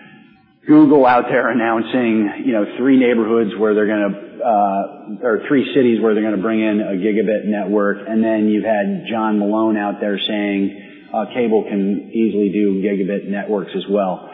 Google out there announcing, you know, three neighborhoods where they're going to, uh, or three cities where they're going to bring in a gigabit network. And then you've had John Malone out there saying, uh, cable can easily do gigabit networks as well.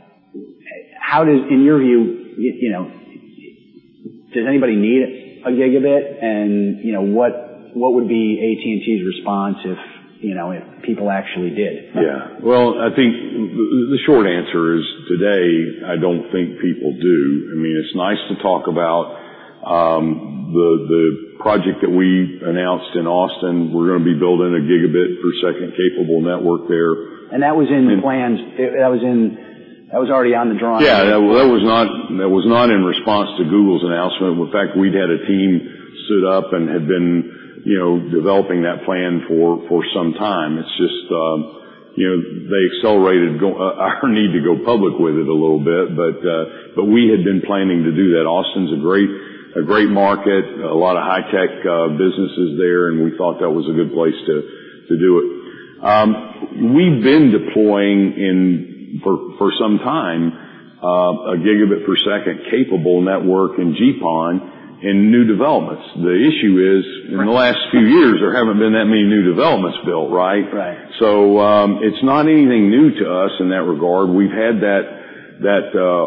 How does, in your view, you, you know, does anybody need a gigabit? And, you know, what, what would be A T and T's response if, you know, if people actually did? Yeah. Well, I think the short answer is today, I don't think people do. I mean, it's nice to talk about, um, the, the project that we announced in Austin. We're going to be building a gigabit per second capable network there. And that was in the plans. That was in, that was already on the drawing. Yeah, that, that was not, that was not in response to Google's announcement. In fact, we'd had a team stood up and had been, you know, developing that plan for, for some time. It's just, um, you know, they accelerated go, uh, our need to go public with it a little bit, but, uh, but we had been planning to do that. Austin's a great, a great market, a lot of high-tech, uh, businesses there, and we thought that was a good place to, to do it. Um, we've been deploying in for, for some time, uh, a gigabit per second capable network in G PON in new developments. The issue is, in the last few years, there haven't been that many new developments built, right? Right. So, um, it's not anything new to us in that regard. We've had that, that, uh,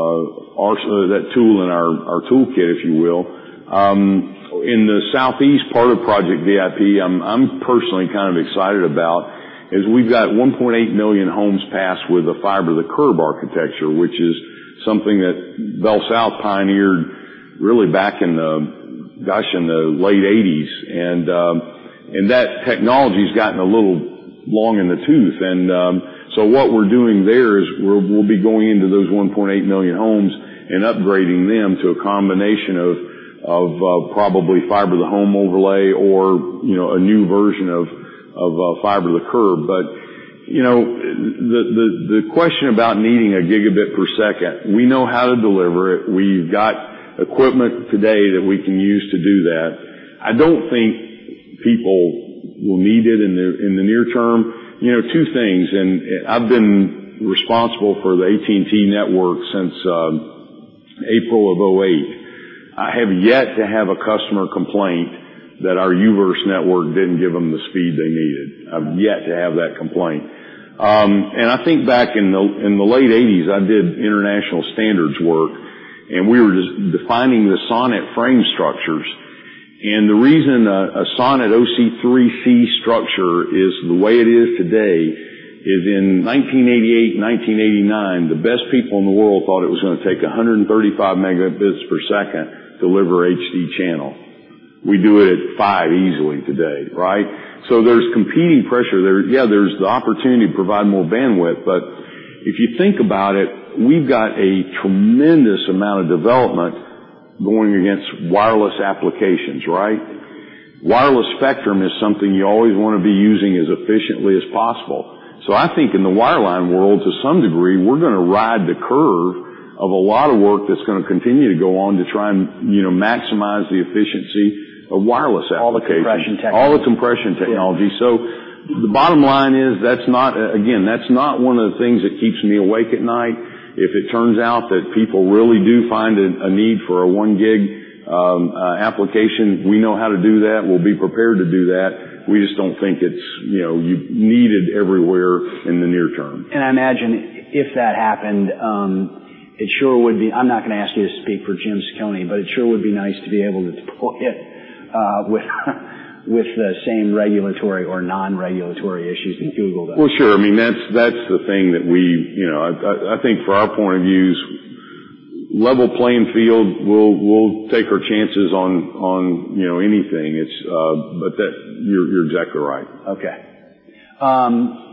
uh, our, uh, that tool in our, our toolkit, if you will. Um, in the southeast part of Project V I P, I'm, I'm personally kind of excited about is we've got one point eight million homes passed with a fiber to the curb architecture, which is something that Bell South pioneered really back in the, gosh, in the late eighties. And, um, and that technology's gotten a little long in the tooth. And, um, so what we're doing there is we're, we'll be going into those one point eight million homes and upgrading them to a combination of, of, uh, probably fiber to the home overlay or, you know, a new version of, of, uh, fiber to the curb. But, you know, the, the, the question about needing a gigabit per second, we know how to deliver it. We've got equipment today that we can use to do that. I don't think people will need it in the, in the near term. You know, two things, and I've been responsible for the A T and T network since, um, April of oh eight. I have yet to have a customer complaint that our U-verse network didn't give them the speed they needed. I've yet to have that complaint. Um, and I think back in the, in the late eighties, I did international standards work, and we were just defining the SONET frame structures. And the reason a, a SONET O C three C structure is the way it is today is in nineteen eighty-eight, nineteen eighty-nine, the best people in the world thought it was going to take one hundred thirty-five megabits per second to deliver H D channel. We do it at five easily today, right? So there's competing pressure there. Yeah, there's the opportunity to provide more bandwidth, but if you think about it, we've got a tremendous amount of development going against wireless applications, right? Wireless spectrum is something you always want to be using as efficiently as possible. So I think in the wireline world, to some degree, we're going to ride the curve of a lot of work that's going to continue to go on to try and, you know, maximize the efficiency of wireless applications. All the compression technology. All the compression technology. Yeah. So the bottom line is that's not, again, that's not one of the things that keeps me awake at night. If it turns out that people really do find a, a need for a one gig um, uh, application, we know how to do that. We'll be prepared to do that. We just don't think it's, you know, you needed everywhere in the near term. And I imagine if that happened, um, it sure would be, I'm not going to ask you to speak for Jim Ciccone, but it sure would be nice to be able to deploy it uh, with with the same regulatory or non-regulatory issues that Google does. Well, sure. I mean, that's that's the thing that we, you know, I, I think for our point of views, level playing field, we'll we'll take our chances on on you know anything. It's uh, but that you're you're exactly right. Okay. Um,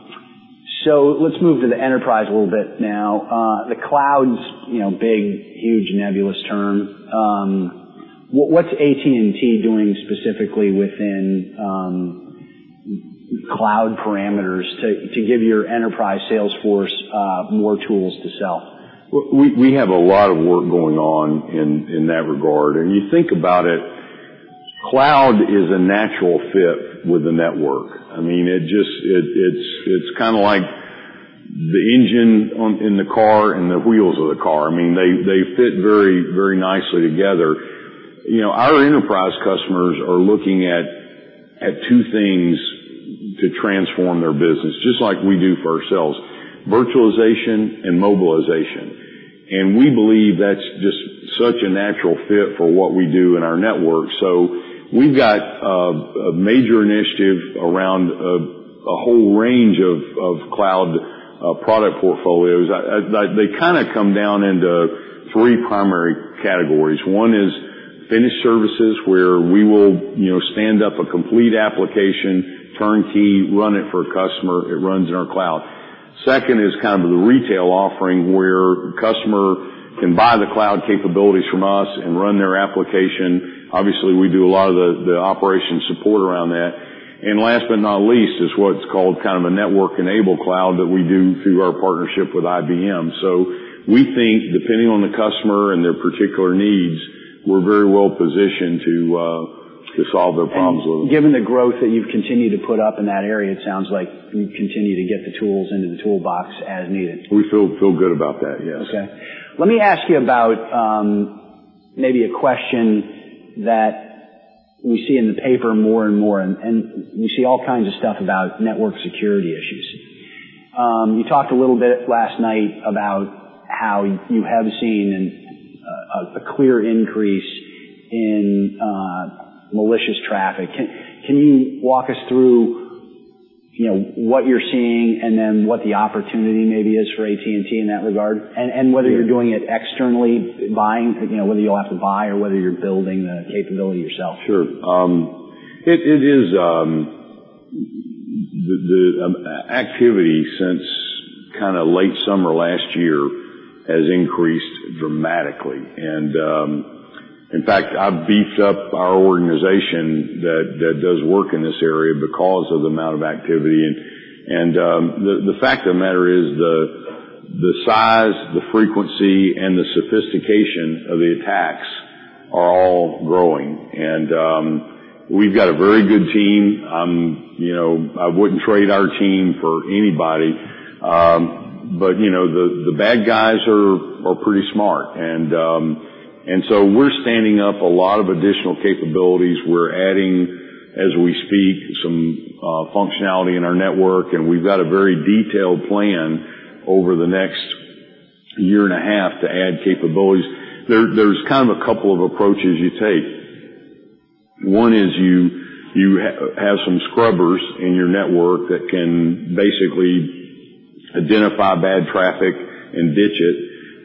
so let's move to the enterprise a little bit now. Uh, the cloud's, you know, big, huge, nebulous term. Um, What's A T and T doing specifically within um, cloud parameters to, to give your enterprise sales force uh, more tools to sell? We, we have a lot of work going on in, in that regard. And you think about it, cloud is a natural fit with the network. I mean, it just, it, it's, it's kind of like the engine on, in the car and the wheels of the car. I mean, they, they fit very, very nicely together. You know, our enterprise customers are looking at, at two things to transform their business, just like we do for ourselves: virtualization and mobilization. And we believe that's just such a natural fit for what we do in our network. So we've got uh, a major initiative around a, a whole range of, of cloud uh, product portfolios. I, I, they kind of come down into three primary categories. One is finished services, where we will, you know, stand up a complete application, turnkey, run it for a customer. It runs in our cloud. Second is kind of the retail offering, where the customer can buy the cloud capabilities from us and run their application. Obviously, we do a lot of the, the operation support around that. And last but not least is what's called kind of a network-enabled cloud that we do through our partnership with I B M. So we think, depending on the customer and their particular needs, we're very well positioned to uh to solve their problems and with them. Given the growth that you've continued to put up in that area, it sounds like you continue to get the tools into the toolbox as needed. We feel feel good about that, yes. Okay. Let me ask you about um, maybe a question that we see in the paper more and more, and, and we see all kinds of stuff about network security issues. Um, you talked a little bit last night about how you have seen an, uh, a clear increase in uh, malicious traffic. Can, can you walk us through, you know, what you're seeing and then what the opportunity maybe is for A T and T in that regard, and, and whether you're doing it externally, buying, you know, whether you'll have to buy or whether you're building the capability yourself? Sure. Um, it, it is um, the, the um, activity since kind of late summer last year has increased dramatically, and um, in fact, I've beefed up our organization that, that does work in this area because of the amount of activity. And, and um, the, the fact of the matter is the, the size, the frequency, and the sophistication of the attacks are all growing. And um, we've got a very good team. Um, you know, I wouldn't trade our team for anybody. Um, but, you know, the, the bad guys are, are pretty smart. And um And so we're standing up a lot of additional capabilities. We're adding, as we speak, some uh, functionality in our network, and we've got a very detailed plan over the next year and a half to add capabilities. There, there's kind of a couple of approaches you take. One is you you ha- have some scrubbers in your network that can basically identify bad traffic and ditch it.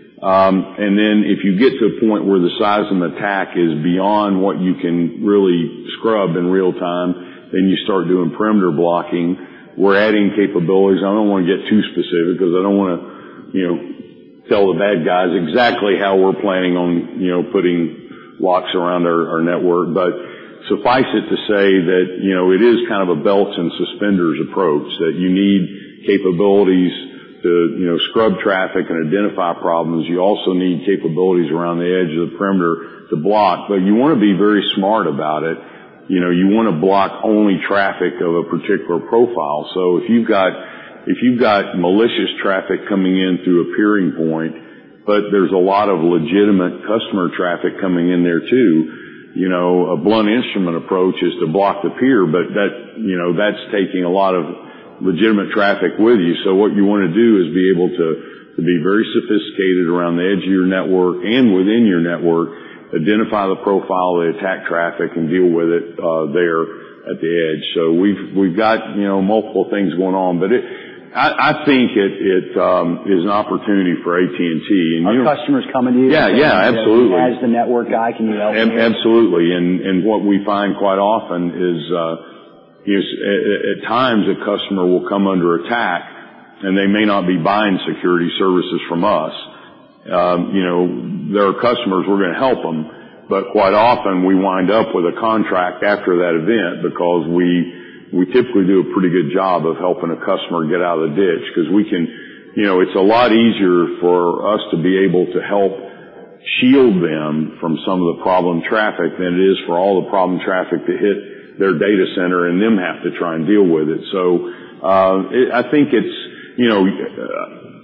Um, and then if you get to a point where the size of an attack is beyond what you can really scrub in real time, then you start doing perimeter blocking. We're adding capabilities. I don't want to get too specific because I don't want to, you know, tell the bad guys exactly how we're planning on, you know, putting locks around our, our network. But suffice it to say that, you know, it is kind of a belts and suspenders approach, that you need capabilities to, you know, scrub traffic and identify problems. You also need capabilities around the edge of the perimeter to block, but you want to be very smart about it. You know, you want to block only traffic of a particular profile. So if you've got, if you've got malicious traffic coming in through a peering point, but there's a lot of legitimate customer traffic coming in there too, you know, a blunt instrument approach is to block the peer, but that, you know, that's taking a lot of legitimate traffic with you. So what you want to do is be able to, to be very sophisticated around the edge of your network and within your network, identify the profile of the attack traffic and deal with it uh, there at the edge. So we've we've got, you know, multiple things going on, but it I, I think it it um, is an opportunity for A T and T. And Are you know, customers coming to you? Yeah, yeah, absolutely. As the network guy, can you help me? Absolutely, and and what we find quite often is. Uh, Is at times a customer will come under attack and they may not be buying security services from us. Um, you know, there are customers, we're going to help them, but quite often we wind up with a contract after that event because we, we typically do a pretty good job of helping a customer get out of the ditch, because we can, you know, it's a lot easier for us to be able to help shield them from some of the problem traffic than it is for all the problem traffic to hit their data center and them have to try and deal with it. So uh, it, I think it's, you know, uh,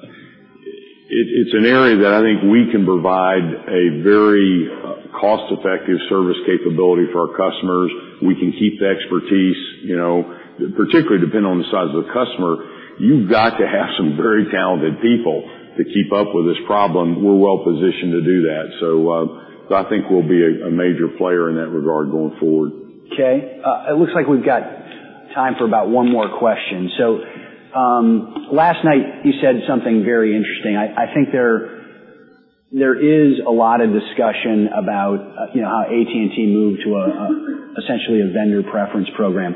it, it's an area that I think we can provide a very uh, cost-effective service capability for our customers. We can keep the expertise, you know, particularly depending on the size of the customer. You've got to have some very talented people to keep up with this problem. We're well positioned to do that. So, uh, so I think we'll be a, a major player in that regard going forward. Okay. Uh, it looks like we've got time for about one more question. So, um, last night you said something very interesting. I, I think there, there is a lot of discussion about, uh, you know, how A T and T moved to a, a essentially a vendor preference program.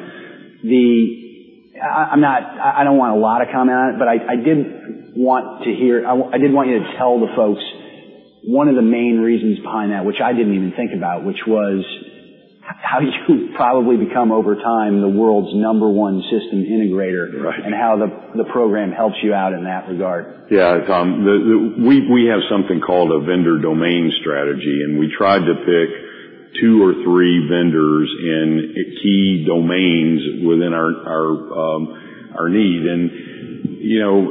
The, I, I'm not, I don't want a lot of comment on it, but I, I did want to hear, I, I did want you to tell the folks one of the main reasons behind that, which I didn't even think about, which was how you probably become over time the world's number one system integrator, right, and how the the program helps you out in that regard. Yeah, Tom, the, the, we we have something called a vendor domain strategy, and we tried to pick two or three vendors in key domains within our our um, our need. And you know,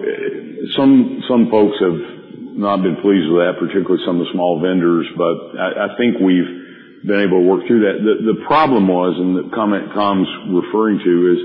some some folks have not been pleased with that, particularly some of the small vendors. But I, I think we've been able to work through that. The, the problem was, and the comment Tom's referring to is,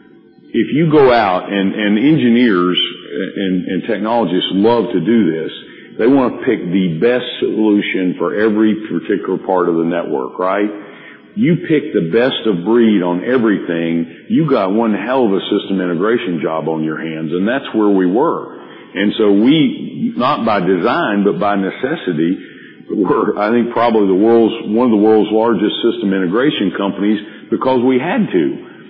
if you go out and, and engineers and, and technologists love to do this. They want to pick the best solution for every particular part of the network, right? You pick the best of breed on everything, you got one hell of a system integration job on your hands, and that's where we were. And so we, not by design, but by necessity, were, I think, probably the world's, one of the world's largest system integration companies because we had to.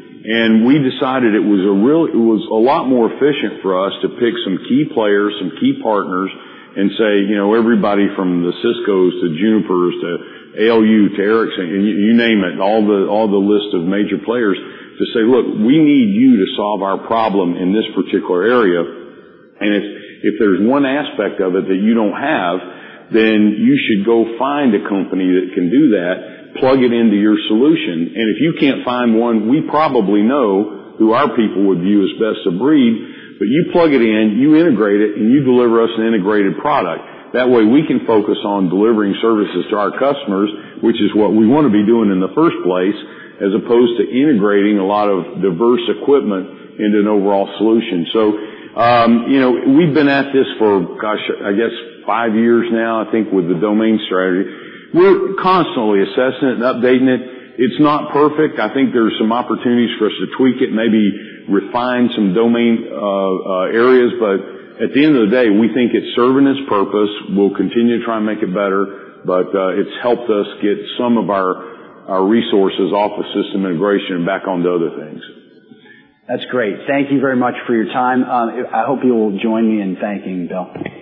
And we decided it was a real, it was a lot more efficient for us to pick some key players, some key partners, and say, you know, everybody from the Cisco's to Junipers to A L U to Ericsson, and you, you name it, all the, all the list of major players, to say, look, we need you to solve our problem in this particular area. And if, if there's one aspect of it that you don't have, then you should go find a company that can do that, plug it into your solution. And if you can't find one, we probably know who our people would view as best of breed. But you plug it in, you integrate it, and you deliver us an integrated product. That way we can focus on delivering services to our customers, which is what we want to be doing in the first place, as opposed to integrating a lot of diverse equipment into an overall solution. So, um, you know, we've been at this for, gosh, I guess five years now, I think, with the domain strategy. We're constantly assessing it and updating it. It's not perfect. I think there's some opportunities for us to tweak it, maybe refine some domain uh, uh, areas, but at the end of the day, we think it's serving its purpose. We'll continue to try and make it better, but uh, it's helped us get some of our our resources off of system integration and back onto other things. That's great. Thank you very much for your time. Um, I hope you will join me in thanking Bill.